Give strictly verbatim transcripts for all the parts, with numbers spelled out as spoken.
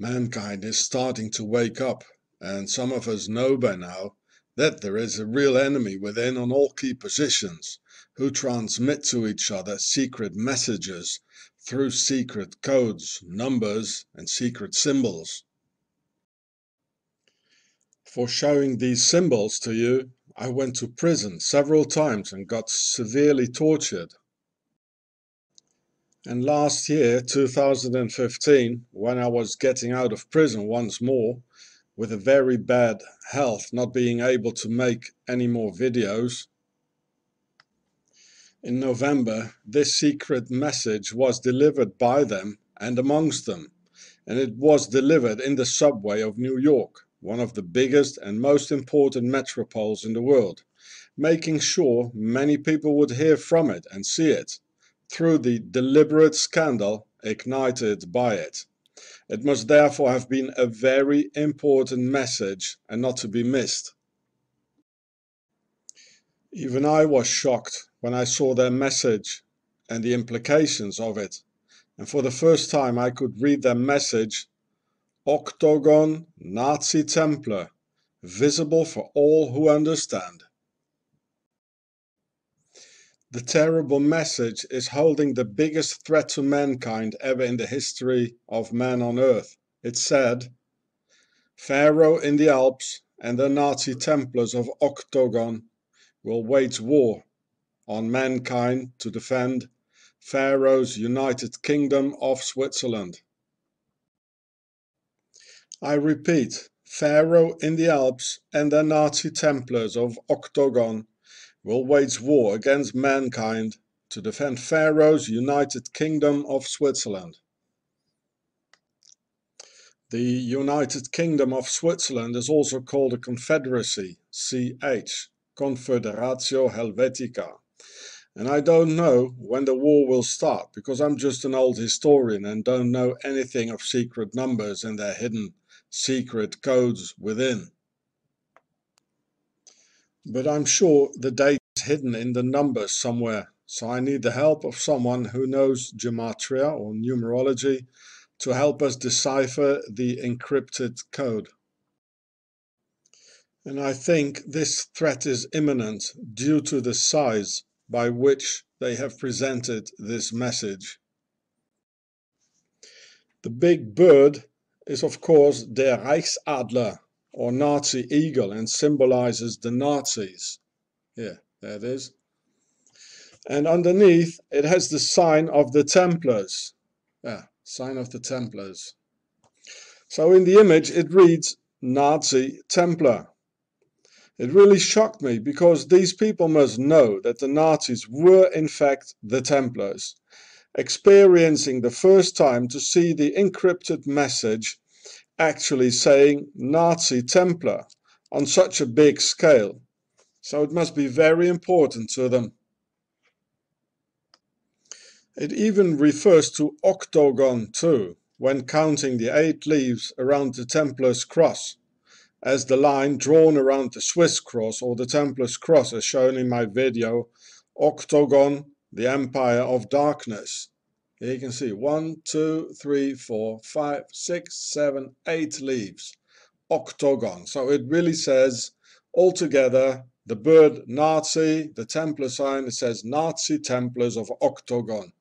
Mankind is starting to wake up, and some of us know by now that there is a real enemy within on all key positions, who transmit to each other secret messages through secret codes, numbers and secret symbols. For showing these symbols to you, I went to prison several times and got severely tortured. And last year, two thousand fifteen, when I was getting out of prison once more, with a very bad health, not being able to make any more videos, in November, this secret message was delivered by them and amongst them, and it was delivered in the subway of New York, one of the biggest and most important metropoles in the world, making sure many people would hear from it and see it, through the deliberate scandal ignited by it. It must therefore have been a very important message and not to be missed. Even I was shocked when I saw their message and the implications of it, and for the first time I could read their message: Octagon Nazi Templar, visible for all who understand. The terrible message is holding the biggest threat to mankind ever in the history of man on earth. It said, Pharaoh in the Alps and the Nazi Templars of Octagon will wage war on mankind to defend Pharaoh's United Kingdom of Switzerland. I repeat, Pharaoh in the Alps and the Nazi Templars of Octagon will wage war against mankind to defend Pharaoh's United Kingdom of Switzerland. The United Kingdom of Switzerland is also called a confederacy, C H, Confederatio Helvetica. And I don't know when the war will start, because I'm just an old historian and don't know anything of secret numbers and their hidden secret codes within. But I'm sure the date is hidden in the numbers somewhere, so I need the help of someone who knows gematria or numerology to help us decipher the encrypted code. And I think this threat is imminent due to the size by which they have presented this message. The big bird is of course der Reichsadler, or Nazi eagle, and symbolizes the Nazis. Here, there it is. And underneath it has the sign of the Templars. Yeah, sign of the Templars. So in the image it reads Nazi Templar. It really shocked me, because these people must know that the Nazis were in fact the Templars, experiencing the first time to see the encrypted message actually saying Nazi Templar on such a big scale. So it must be very important to them. It even refers to octagon too, when counting the eight leaves around the Templar's cross, as the line drawn around the Swiss cross or the Templar's cross, as shown in my video, Octagon, the Empire of Darkness. Here you can see one, two, three, four, five, six, seven, eight leaves. Octagon. So it really says altogether the bird Nazi, the Templar sign, it says Nazi Templars of Octagon.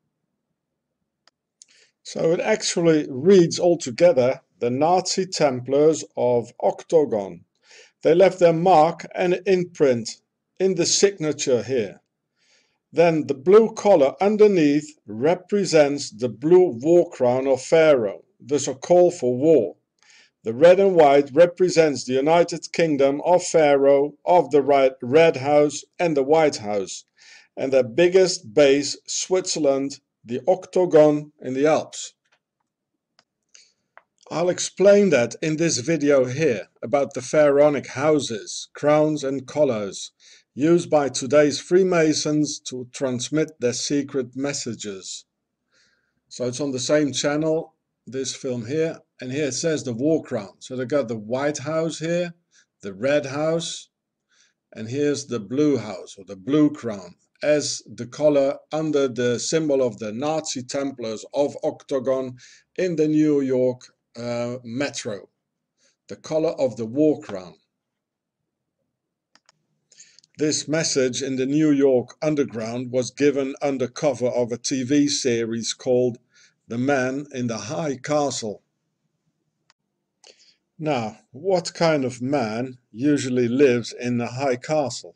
So it actually reads altogether the Nazi Templars of Octagon. They left their mark and imprint in the signature here. Then the blue collar underneath represents the blue war crown of Pharaoh, thus a call for war. The red and white represents the United Kingdom of Pharaoh, of the Red House and the White House, and their biggest base, Switzerland, the Octagon in the Alps. I'll explain that in this video here about the pharaonic houses, crowns and collars used by today's Freemasons to transmit their secret messages. So it's on the same channel, this film here, and here it says the war crown. So they got the White House here, the Red House, and here's the Blue House or the Blue Crown as the collar under the symbol of the Nazi Templars of Octagon in the New York uh, Metro, the color of the war crown. This message in the New York Underground was given under cover of a T V series called The Man in the High Castle. Now, what kind of man usually lives in the high castle?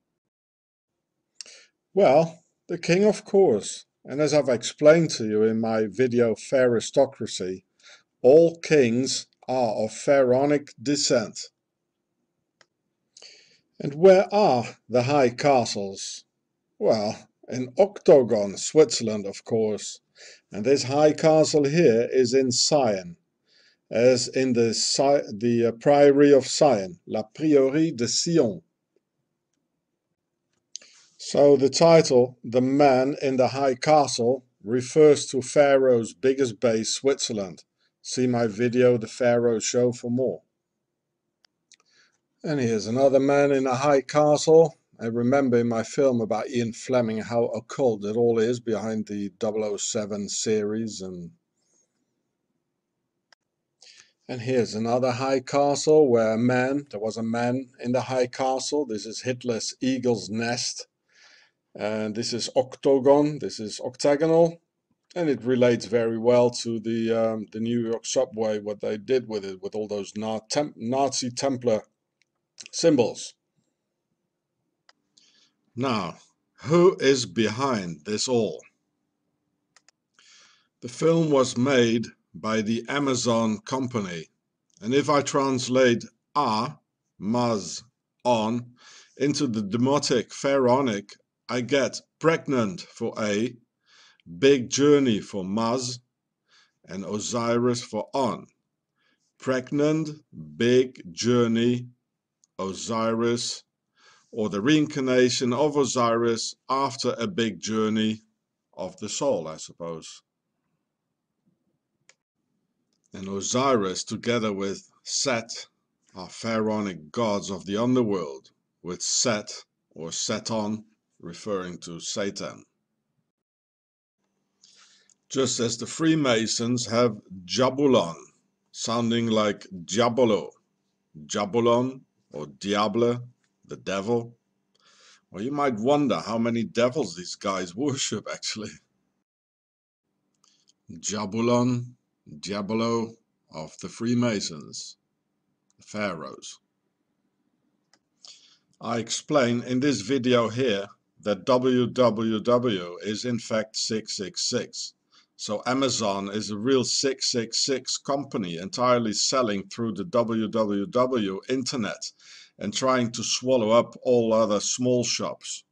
Well, the king, of course. And as I've explained to you in my video Pharaohtocracy, all kings are of pharaonic descent. And where are the high castles? Well, in Octogon, Switzerland, of course. And this high castle here is in Sion, as in the, the uh, Priory of Sion, La Prieuré de Sion. So the title, The Man in the High Castle, refers to Pharaoh's biggest base, Switzerland. See my video, The Pharaoh Show, for more. And here's another man in a high castle. I remember in my film about Ian Fleming how occult it all is behind the double oh seven series. And, and here's another high castle where a man, there was a man in the high castle. This is Hitler's eagle's nest. And this is octagon, this is octagonal, and it relates very well to the um, the New York subway, what they did with it, with all those Na temp Nazi Templar symbols. Now, who is behind this all? The film was made by the Amazon company, and if I translate A, Maz, on, into the demotic pharaonic, I get pregnant for A, big journey for Maz, and Osiris for On. Pregnant, big journey, Osiris, or the reincarnation of Osiris after a big journey of the soul, I suppose. And Osiris, together with Set, are pharaonic gods of the underworld, with Set or Seton referring to Satan. Just as the Freemasons have Jabulon, sounding like Diabolo, Jabulon or Diable, the devil. Well, you might wonder how many devils these guys worship actually. Jabulon, Diabolo of the Freemasons, the pharaohs. I explain in this video here that W W W is in fact six six six. So Amazon is a real six six six company entirely selling through the W W W internet and trying to swallow up all other small shops.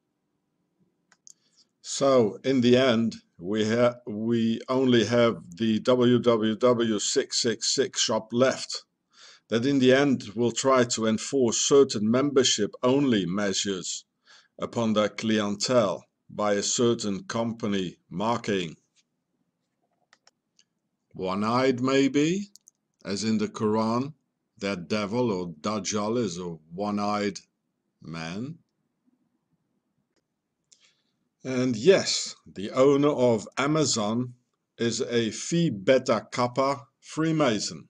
So in the end, we, ha we only have the W W W six six six shop left, that in the end will try to enforce certain membership-only measures upon their clientele by a certain company marking. One-eyed maybe, as in the Quran, that devil or Dajjal is a one-eyed man. And yes, the owner of Amazon is a Phi Beta Kappa Freemason.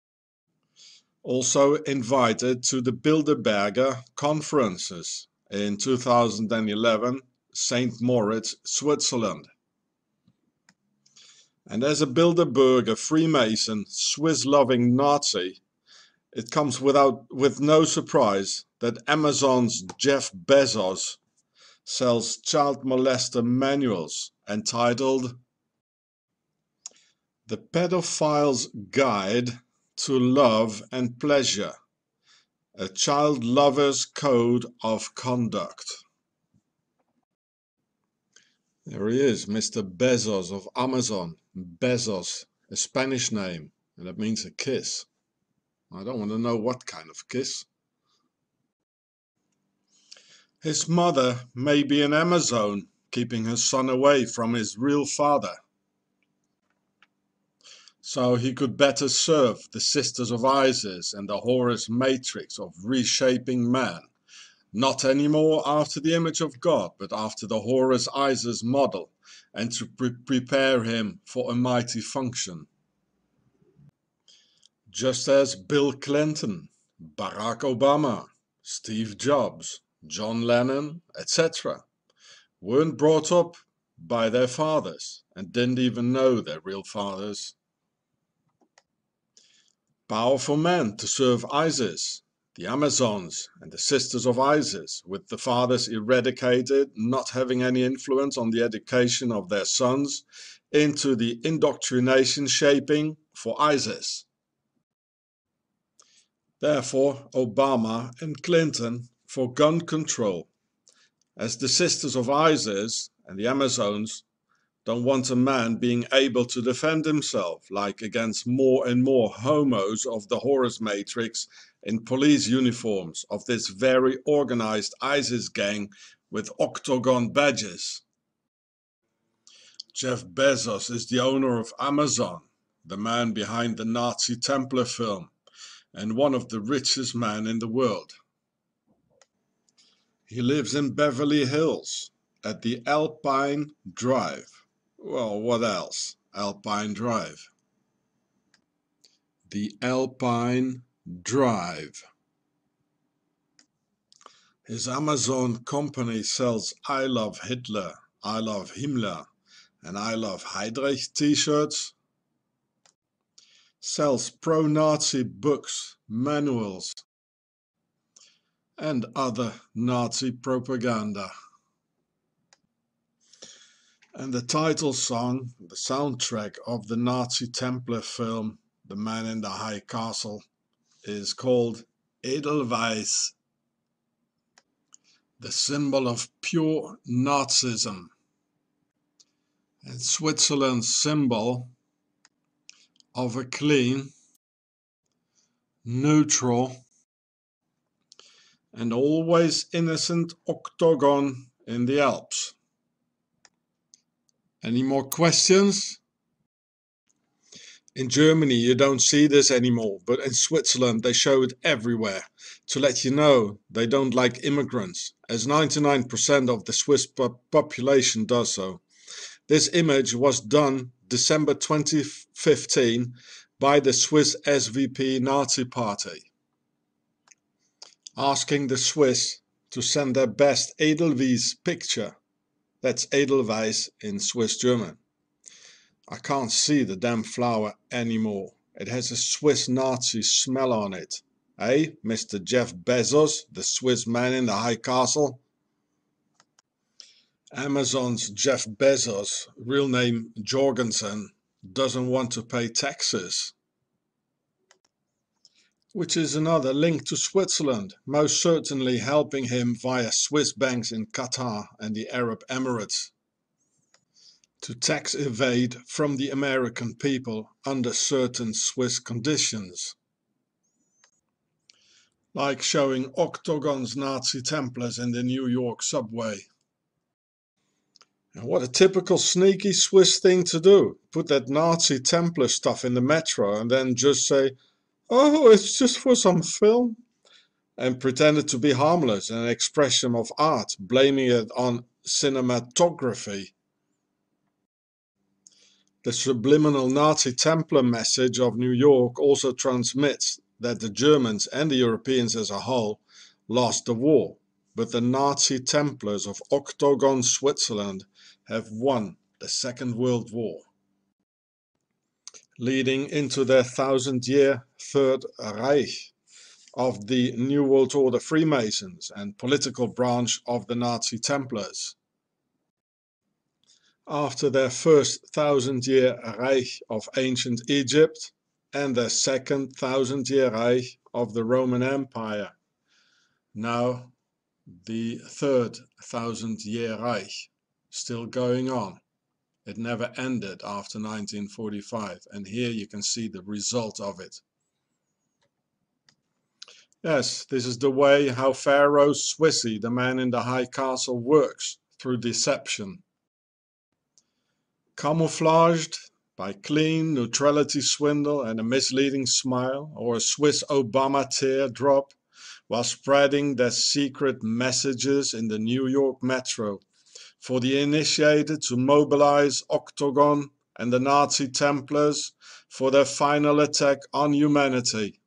Also invited to the Bilderberger conferences in two thousand eleven, Saint Moritz, Switzerland. And as a Bilderberger Freemason, Swiss-loving Nazi, it comes without with no surprise that Amazon's Jeff Bezos sells child molester manuals entitled The Pedophile's Guide to Love and Pleasure, a Child Lover's Code of Conduct. There he is, Mister Bezos of Amazon. Bezos, a Spanish name, and that means a kiss. I don't want to know what kind of kiss. His mother may be an Amazon, keeping her son away from his real father. So he could better serve the Sisters of Isis and the Horus Matrix of reshaping man, not anymore after the image of God, but after the Horus Isis model, and to pre prepare him for a mighty function. just as Bill Clinton, Barack Obama, Steve Jobs, John Lennon, et cetera weren't brought up by their fathers and didn't even know their real fathers. Powerful men to serve ISIS, the Amazons and the Sisters of ISIS, with the fathers eradicated, not having any influence on the education of their sons, into the indoctrination shaping for ISIS. Therefore, Obama and Clinton for gun control, as the Sisters of ISIS and the Amazons don't want a man being able to defend himself, like against more and more homos of the Horus Matrix in police uniforms of this very organized ISIS gang with octagon badges. Jeff Bezos is the owner of Amazon, the man behind the Nazi Templar film, and one of the richest men in the world. He lives in Beverly Hills at the Alpine Drive. Well, what else? Alpine Drive. The Alpine Drive. His Amazon company sells I Love Hitler, I Love Himmler, and I Love Heydrich t-shirts. Sells pro-Nazi books, manuals, and other Nazi propaganda. And the title song, the soundtrack of the Nazi Templar film, The Man in the High Castle, is called Edelweiss, the symbol of pure Nazism, and Switzerland's symbol of a clean, neutral, and always innocent octagon in the Alps. Any more questions? In Germany you don't see this anymore, but in Switzerland they show it everywhere to let you know they don't like immigrants, as ninety-nine percent of the Swiss po- population does so. This image was done December twenty fifteen by the Swiss S V P Nazi Party, asking the Swiss to send their best Edelweiss picture. That's Edelweiss in Swiss German. I can't see the damn flower anymore. It has a Swiss Nazi smell on it. Eh, Mister Jeff Bezos, the Swiss man in the high castle? Amazon's Jeff Bezos, real name Jorgensen, doesn't want to pay taxes, which is another link to Switzerland, most certainly helping him via Swiss banks in Qatar and the Arab Emirates to tax evade from the American people under certain Swiss conditions, like showing octagons Nazi Templars in the New York subway. And what a typical sneaky Swiss thing to do, put that Nazi Templar stuff in the metro and then just say, oh, it's just for some film, and pretend it to be harmless and an expression of art, blaming it on cinematography. The subliminal Nazi Templar message of New York also transmits that the Germans and the Europeans as a whole lost the war, but the Nazi Templars of Octagon Switzerland have won the Second World War, leading into their thousand-year Third Reich of the New World Order Freemasons and political branch of the Nazi Templars. After their first thousand-year Reich of ancient Egypt and their second thousand-year Reich of the Roman Empire, now the third thousand-year Reich, still going on. It never ended after nineteen forty-five, and here you can see the result of it. Yes, this is the way how Pharaoh Swissy, the man in the high castle, works, through deception. Camouflaged by clean neutrality swindle and a misleading smile, or a Swiss Obama teardrop, while spreading their secret messages in the New York metro for the initiated to mobilize Octagon and the Nazi Templars for their final attack on humanity.